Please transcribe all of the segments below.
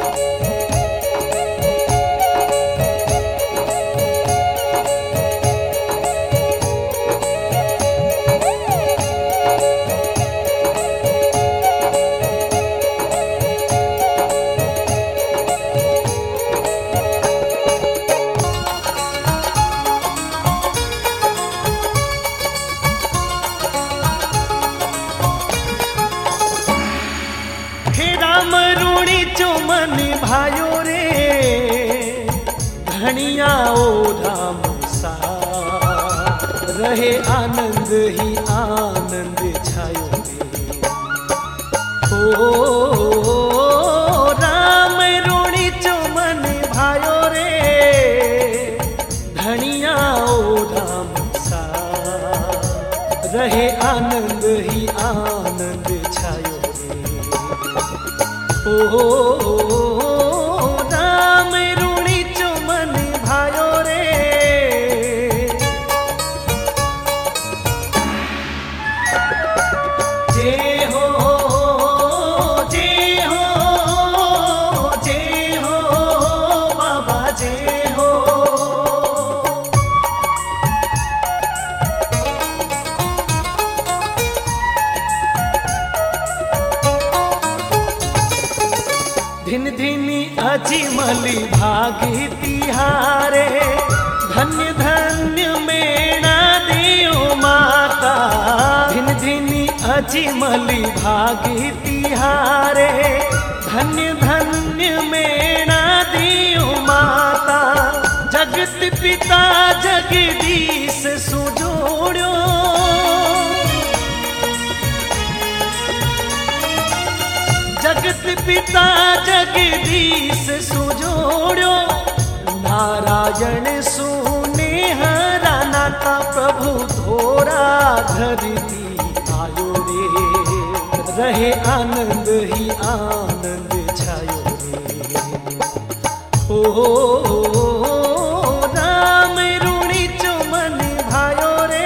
मन भायो रे धनिया ओ धाम सा रहे आनंद ही आनंद छायो रे। ओ राम रूणी चो मन भायो रे धनिया ओ धाम सा रहे आनंद ही आनंद छायो रे। ओ राम रूणी चो मन भायो रे। जय हो जय हो जय हो बाबा जय हो। धिन धिनी अजिमली भागी तिहारे धन्य धन्य मेणा देओ माता। धिन धिनी अजिमली भागी तिहारे धन्य धन्य मेणा देओ माता। जगत पिता जगदीश सुजोड़ो जगत पिता जगदीश सुजोड़ो। नारायण सुने हरा नाता प्रभु थोड़ा धरती आयो रे रहे आनंद ही आनंद छायो रे। ओ राम रूणी चो मन भायो रे।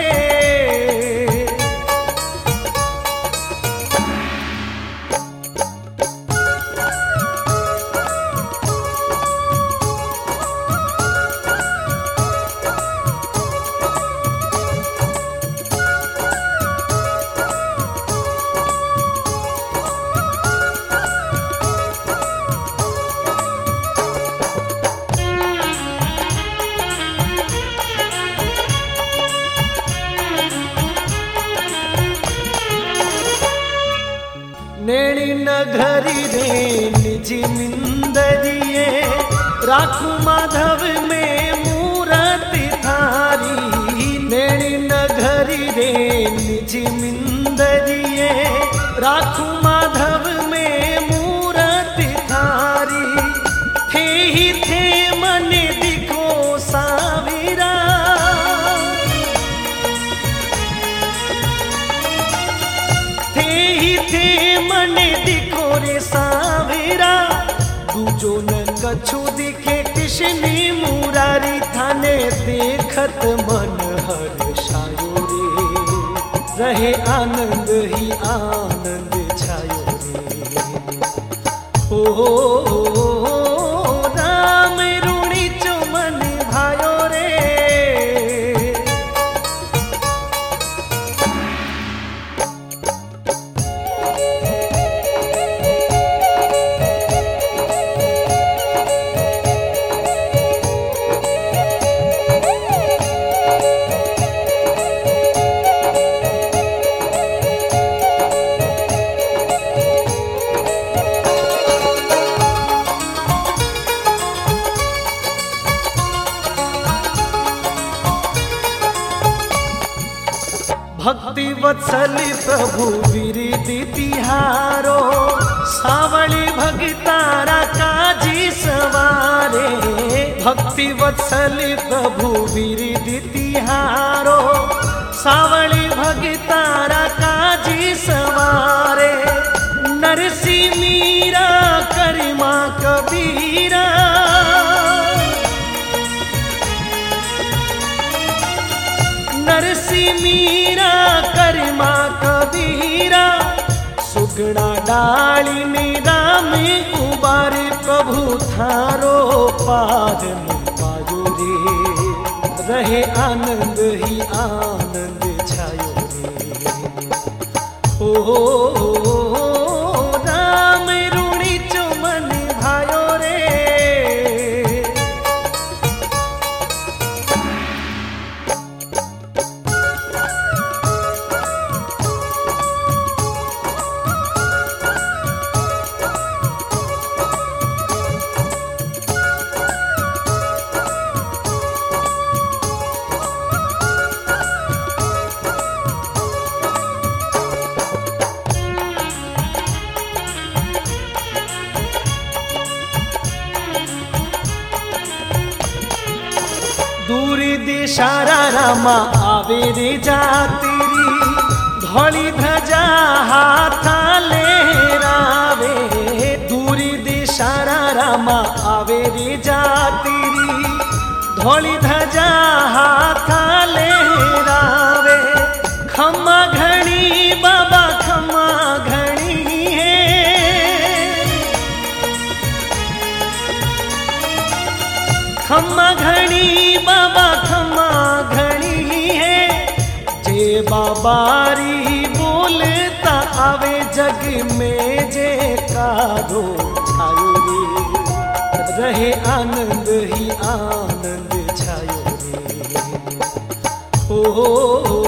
नेणी नगरी रे निज मिंदरिये राखू माधव में मूरति थारी। नेणी नगरी रे निज मिंदरिये राखू माधव में मूरति थारी। थे ही थे मन दिखो साविरा थे मन दिखो रे सावेरा। दूजो न कछु दिखे कृष्णी मुरारी थाने देखत मन हर्षायो रे रहे आनंद ही आनंद छायो रे। ओ राम रूणी चो मन भायो रे। भक्ति वत्सल प्रभु विरिधि तिहारो सावली भगतारा काजी सवारे। भक्ति वत्सल प्रभु विरिधि तिहारो सावली भगतारा काजी सवारे। नरसी मीरा करिमा कबीरा नरसी मीरा करिमा कबीरा। सुगड़ा डाली में राम उबारे प्रभु थारो पारन पायो रे, रहे आनंद ही आनंद छायो रे। ओ राम रूणी चो मन भायो रे। दूरी दिशारा रामा आवे रे जातिरी, धौली ध्वजा हाथा लहरावे। दूरी दिशारा रामा आवे रे जातिरी, धौली ध्वजा हाथा लहरावे। खम्मा घणी बाबा खम्मा घणी है, खम्मा घणी बाबा खम्मा घणी है। जे बाबारी बोलता आवे जग में जे कारो छायो रे, रहे आनंद ही आनंद छायो रे। ओ